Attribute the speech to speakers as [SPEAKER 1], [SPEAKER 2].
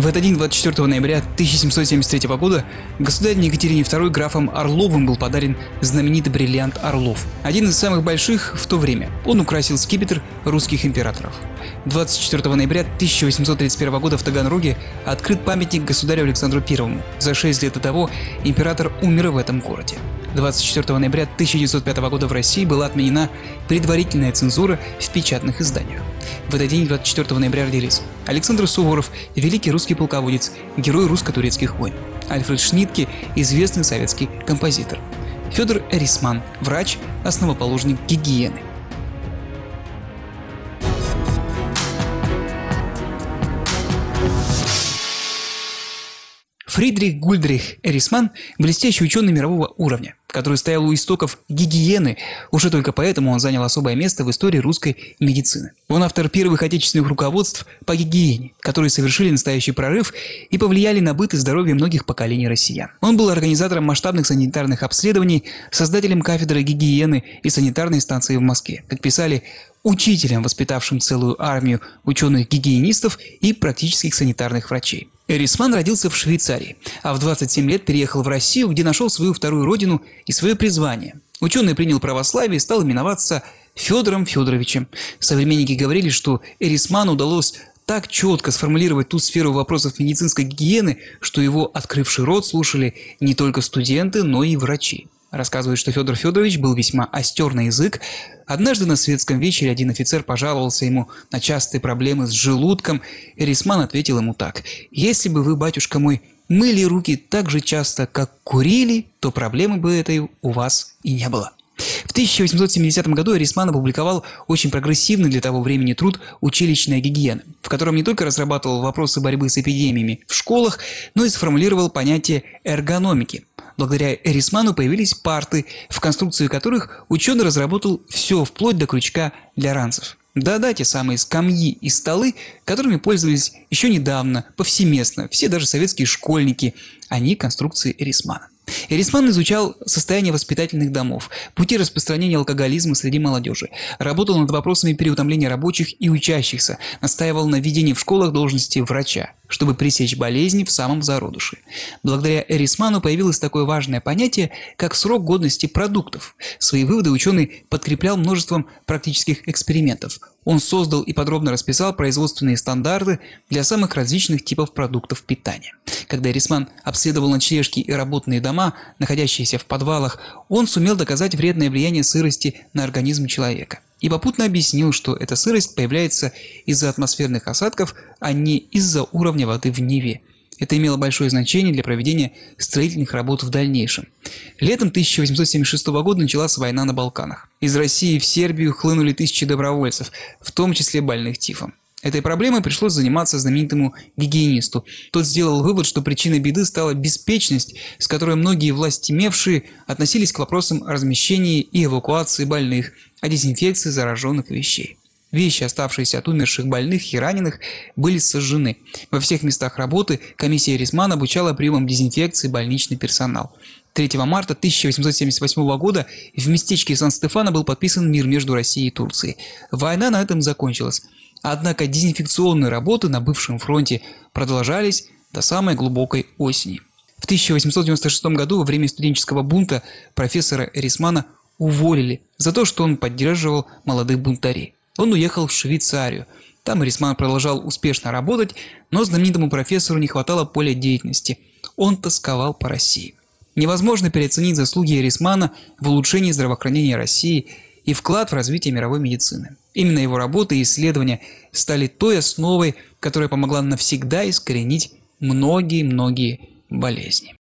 [SPEAKER 1] В этот день, 24 ноября 1773 года, государю Екатерине II графом Орловым был подарен знаменитый бриллиант Орлов, один из самых больших в то время. Он украсил скипетр русских императоров. 24 ноября 1831 года в Таганроге открыт памятник государю Александру I. За 6 лет до того император умер в этом городе. 24 ноября 1905 года в России была отменена предварительная цензура в печатных изданиях. В этот день, 24 ноября, родились Александр Суворов, великий русский полководец, герой русско-турецких войн; Альфред Шнитке, известный советский композитор; Федор Эрисман, врач, основоположник гигиены. Фридрих Гульдрих Эрисман – блестящий ученый мирового уровня, который стоял у истоков гигиены, уже только поэтому он занял особое место в истории русской медицины. Он автор первых отечественных руководств по гигиене, которые совершили настоящий прорыв и повлияли на быт и здоровье многих поколений россиян. Он был организатором масштабных санитарных обследований, создателем кафедры гигиены и санитарной станции в Москве, как писали, учителем, воспитавшим целую армию ученых-гигиенистов и практических санитарных врачей. Эрисман родился в Швейцарии, а в 27 лет переехал в Россию, где нашел свою вторую родину и свое призвание. Ученый принял православие и стал именоваться Федором Федоровичем. Современники говорили, что Эрисману удалось так четко сформулировать ту сферу вопросов медицинской гигиены, что его открывший рот слушали не только студенты, но и врачи. Рассказывают, что Федор Федорович был весьма остер на язык. Однажды на светском вечере один офицер пожаловался ему на частые проблемы с желудком. Эрисман ответил ему так: «Если бы вы, батюшка мой, мыли руки так же часто, как курили, то проблемы бы этой у вас и не было». В 1870 году Эрисман опубликовал очень прогрессивный для того времени труд «Училищная гигиена», в котором не только разрабатывал вопросы борьбы с эпидемиями в школах, но и сформулировал понятие эргономики. Благодаря Эрисману появились парты, в конструкции которых ученый разработал все вплоть до крючка для ранцев. Да-да, те самые скамьи и столы, которыми пользовались еще недавно, повсеместно, все даже советские школьники, они конструкции Эрисмана. Эрисман изучал состояние воспитательных домов, пути распространения алкоголизма среди молодежи, работал над вопросами переутомления рабочих и учащихся, настаивал на введении в школах должности врача, чтобы пресечь болезни в самом зародыше. Благодаря Эрисману появилось такое важное понятие, как срок годности продуктов. Свои выводы ученый подкреплял множеством практических экспериментов. Он создал и подробно расписал производственные стандарты для самых различных типов продуктов питания. Когда Эрисман обследовал ночлежки и работные дома, находящиеся в подвалах, он сумел доказать вредное влияние сырости на организм человека. И попутно объяснил, что эта сырость появляется из-за атмосферных осадков, а не из-за уровня воды в Неве. Это имело большое значение для проведения строительных работ в дальнейшем. Летом 1876 года началась война на Балканах. Из России в Сербию хлынули тысячи добровольцев, в том числе больных тифом. Этой проблемой пришлось заниматься знаменитому гигиенисту. Тот сделал вывод, что причиной беды стала беспечность, с которой многие властимевшие относились к вопросам размещения и эвакуации больных, а дезинфекции зараженных вещей. Вещи, оставшиеся от умерших больных и раненых, были сожжены. Во всех местах работы комиссия Эрисмана обучала приемам дезинфекции больничный персонал. 3 марта 1878 года в местечке Сан-Стефано был подписан мир между Россией и Турцией. Война на этом закончилась. Однако дезинфекционные работы на бывшем фронте продолжались до самой глубокой осени. В 1896 году во время студенческого бунта профессора Эрисмана уволили за то, что он поддерживал молодых бунтарей. Он уехал в Швейцарию. Там Эрисман продолжал успешно работать, но знаменитому профессору не хватало поля деятельности. Он тосковал по России. Невозможно переоценить заслуги Эрисмана в улучшении здравоохранения России и вклад в развитие мировой медицины. Именно его работы и исследования стали той основой, которая помогла навсегда искоренить многие-многие болезни.